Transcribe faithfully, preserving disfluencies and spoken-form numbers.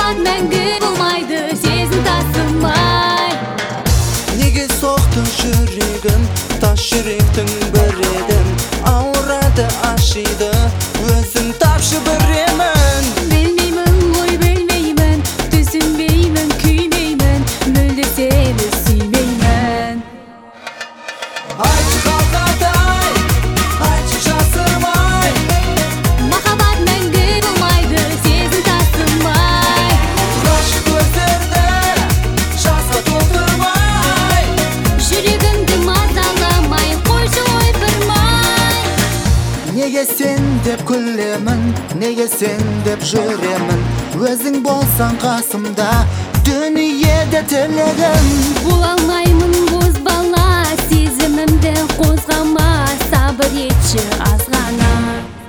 Махаббат мәңгі болмайды, сезім тасымай. Неге соқты жүрегім, тас жүректің бір едім. Ауырады, ашиды, өзің тапшы біремін. Білмеймін ғой, білмеймін, түсінбеймін, күймеймін, мүлде сені сүймеймін. Айтшы қалқатай, айтшы жасырмай. Махаббат мәңгі болмайды, сезім тасымай. Ғашық көздерді жасқа толтырмай. Жүрегімді мазаламай, қойшы ойпырмай. Неге сен деп күлемін, неге сен деп жүремін. Өзің болсаң қасымда, дүниеде тілегім. Бола алмаймын бозбала, сезімімді қозғама, сабыр етші аз ғана.